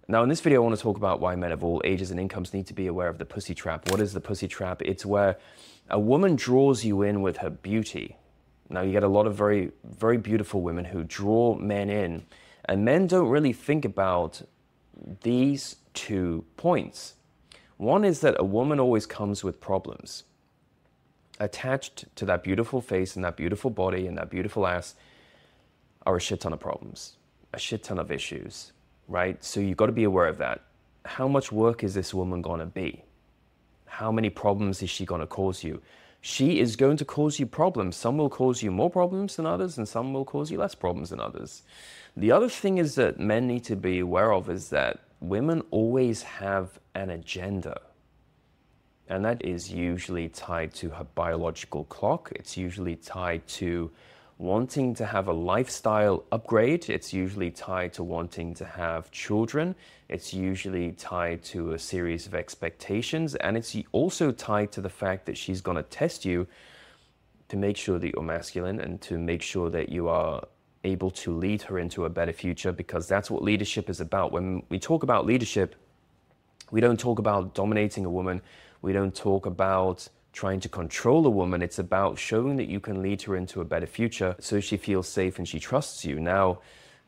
Now, in this video, I want to talk about why men of all ages and incomes need to be aware of the pussy trap. What is the pussy trap? It's where a woman draws you in with her beauty. Now, you get a lot of very, very beautiful women who draw men in, and men don't really think about these 2 points. One is that a woman always comes with problems. Attached to that beautiful face and that beautiful body and that beautiful ass are a shit ton of problems, a shit ton of issues, right? So you've got to be aware of that. How much work is this woman going to be? How many problems is she going to cause you? She is going to cause you problems. Some will cause you more problems than others, and some will cause you less problems than others. The other thing is that men need to be aware of is that women always have an agenda. And that is usually tied to her biological clock. It's usually tied to wanting to have a lifestyle upgrade. It's usually tied to wanting to have children. It's usually tied to a series of expectations. And it's also tied to the fact that she's going to test you to make sure that you're masculine and to make sure that you are able to lead her into a better future, because that's what leadership is about. When we talk about leadership, we don't talk about dominating a woman. We don't talk about trying to control a woman. It's about showing that you can lead her into a better future so she feels safe and she trusts you. Now,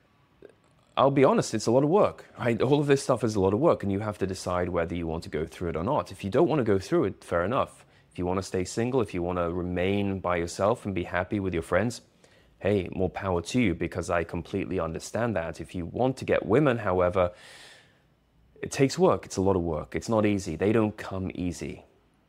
I'll be honest, it's a lot of work, right? All of this stuff is a lot of work, and you have to decide whether you want to go through it or not. If you don't want to go through it, fair enough. If you want to stay single, if you want to remain by yourself and be happy with your friends, hey, more power to you, because I completely understand that. If you want to get women, however, it takes work. It's a lot of work. It's not easy. They don't come easy.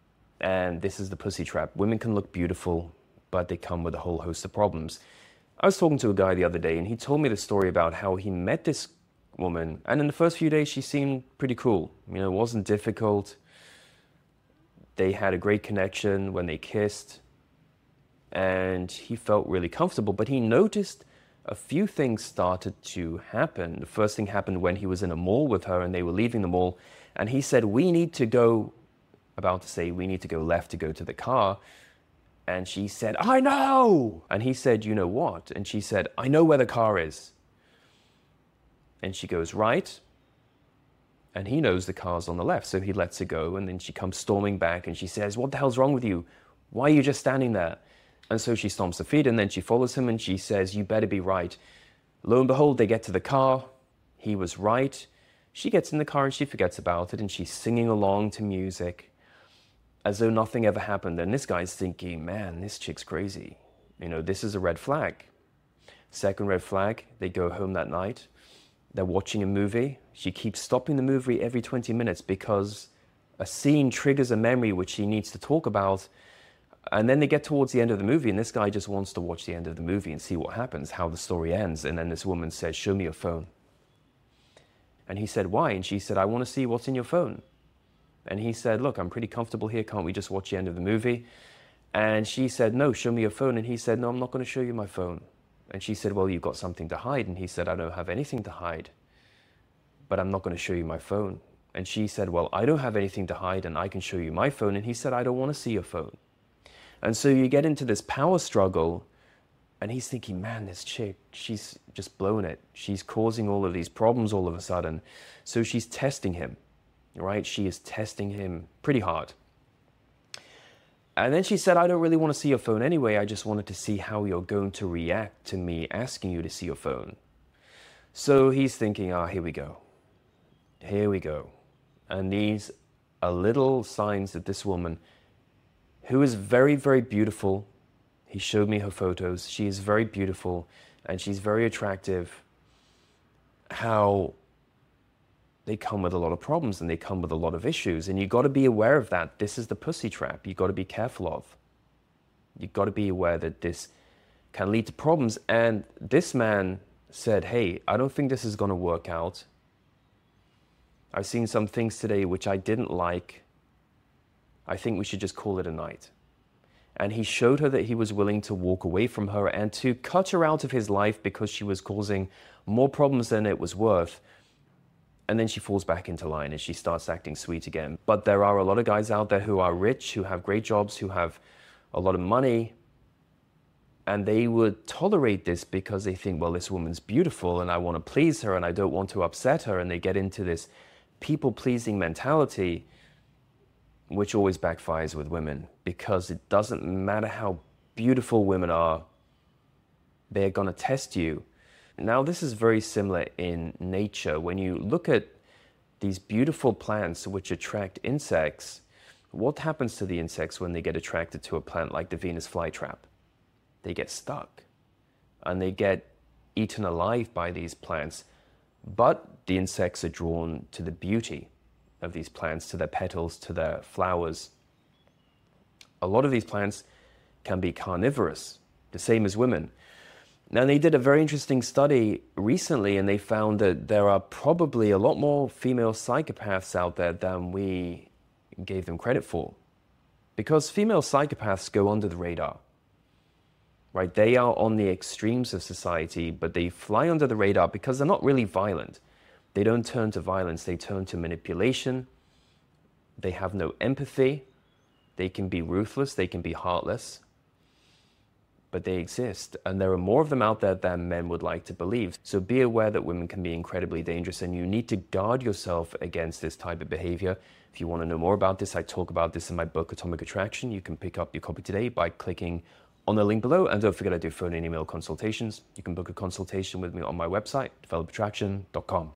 And this is the pussy trap. Women can look beautiful, but they come with a whole host of problems. I was talking to a guy the other day, and he told me the story about how he met this woman, and in the first few days she seemed pretty cool. You know, it wasn't difficult. They had a great connection when they kissed, and he felt really comfortable, but he noticed a few things started to happen. The first thing happened when he was in a mall with her and they were leaving the mall, and he said, we need to go left to go to the car. And she said, I know. And he said, you know what? And she said, I know where the car is. And she goes, right. And he knows the car's on the left, so he lets her go. And then she comes storming back and she says, what the hell's wrong with you? Why are you just standing there? And so she stomps her feet, and then she follows him and she says, you better be right. Lo and behold, they get to the car. He was right. She gets in the car and she forgets about it, and she's singing along to music as though nothing ever happened. And this guy's thinking, man, this chick's crazy. You know, this is a red flag. Second red flag, they go home that night. They're watching a movie. She keeps stopping the movie every 20 minutes because a scene triggers a memory which she needs to talk about. And then they get towards the end of the movie, and this guy just wants to watch the end of the movie and see what happens, how the story ends. And then this woman says, show me your phone. And he said, why? And she said, I want to see what's in your phone. And he said, look, I'm pretty comfortable here. Can't we just watch the end of the movie? And she said, no, show me your phone. And he said, no, I'm not going to show you my phone. And she said, well, you've got something to hide. And he said, I don't have anything to hide, but I'm not going to show you my phone. And she said, well, I don't have anything to hide and I can show you my phone. And he said, I don't want to see your phone. And so you get into this power struggle, and he's thinking, man, this chick, she's just blowing it. She's causing all of these problems all of a sudden. So she's testing him. Right? She is testing him pretty hard. And then she said, I don't really want to see your phone anyway. I just wanted to see how you're going to react to me asking you to see your phone. So he's thinking, here we go. Here we go. And these are little signs that this woman, who is very, very beautiful, he showed me her photos. She is very beautiful and she's very attractive. How they come with a lot of problems and they come with a lot of issues, and you've got to be aware of that. This is the pussy trap you've got to be careful of. You've got to be aware that this can lead to problems. And this man said, hey, I don't think this is going to work out. I've seen some things today which I didn't like. I think we should just call it a night. And he showed her that he was willing to walk away from her and to cut her out of his life because she was causing more problems than it was worth. And then she falls back into line and she starts acting sweet again. But there are a lot of guys out there who are rich, who have great jobs, who have a lot of money, And they would tolerate this because they think, well, this woman's beautiful and I want to please her and I don't want to upset her. And they get into this people-pleasing mentality, which always backfires with women, because it doesn't matter how beautiful women are, they're going to test you. Now, this is very similar in nature. When you look at these beautiful plants which attract insects, what happens to the insects when they get attracted to a plant like the Venus flytrap? They get stuck and they get eaten alive by these plants. But the insects are drawn to the beauty of these plants, to their petals, to their flowers. A lot of these plants can be carnivorous, the same as women. Now, they did a very interesting study recently, and they found that there are probably a lot more female psychopaths out there than we gave them credit for. Because female psychopaths go under the radar, right? They are on the extremes of society, but they fly under the radar because they're not really violent. They don't turn to violence, they turn to manipulation. They have no empathy. They can be ruthless, they can be heartless. But they exist, and there are more of them out there than men would like to believe. So be aware that women can be incredibly dangerous, and you need to guard yourself against this type of behavior. If you want to know more about this, I talk about this in my book, Atomic Attraction. You can pick up your copy today by clicking on the link below, and don't forget I do phone and email consultations. You can book a consultation with me on my website, develofattraction.com.